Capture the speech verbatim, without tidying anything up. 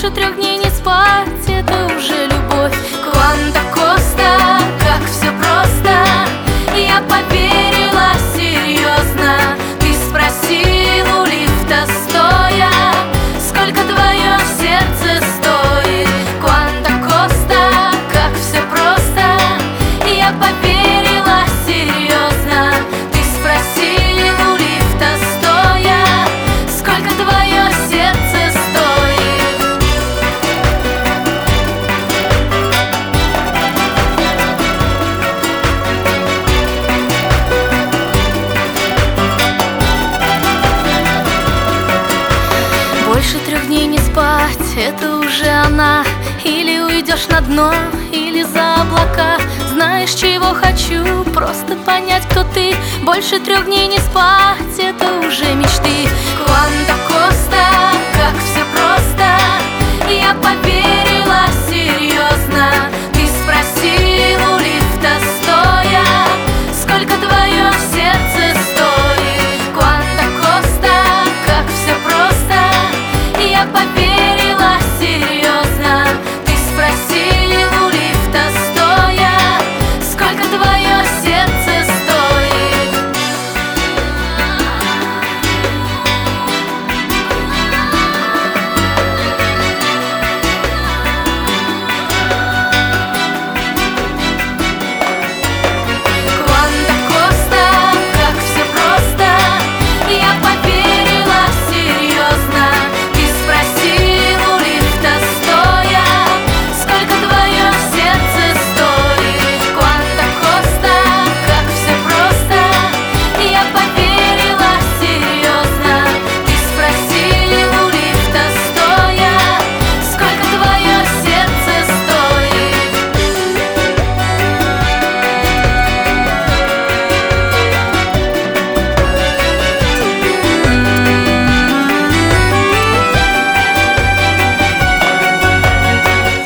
Больше трех дней не спать — это уже любовь. Кванта Коста, как все просто. Я поверила серьезно. Ты спросил у лифта стоя, сколько твое сердце стоит. Кванта Коста, как все просто. Я поверила серьезно. Ты спросил у лифта стоя, сколько твое сердце стоит. Больше трех дней не спать — это уже она. Или уйдешь на дно, или за облака. Знаешь, чего хочу? Просто понять, кто ты. Больше трех дней не спать — это уже мечты. Кванта Коста, как все просто. Я поверила